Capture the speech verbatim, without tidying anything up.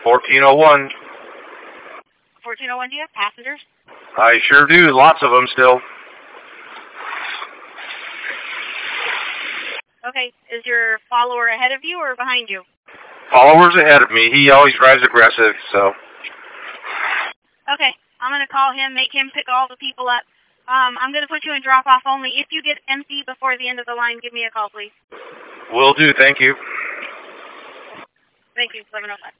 fourteen oh one. fourteen oh one, do you have passengers? I sure do. Lots of them still. Okay, is your follower ahead of you or behind you? Follower's ahead of me. He always drives aggressive, so. Okay, I'm going to call him, make him pick all the people up. Um, I'm going to put you in drop-off only. If you get empty before the end of the line, give me a call, please. Will do. Thank you. Thank you. eleven oh five.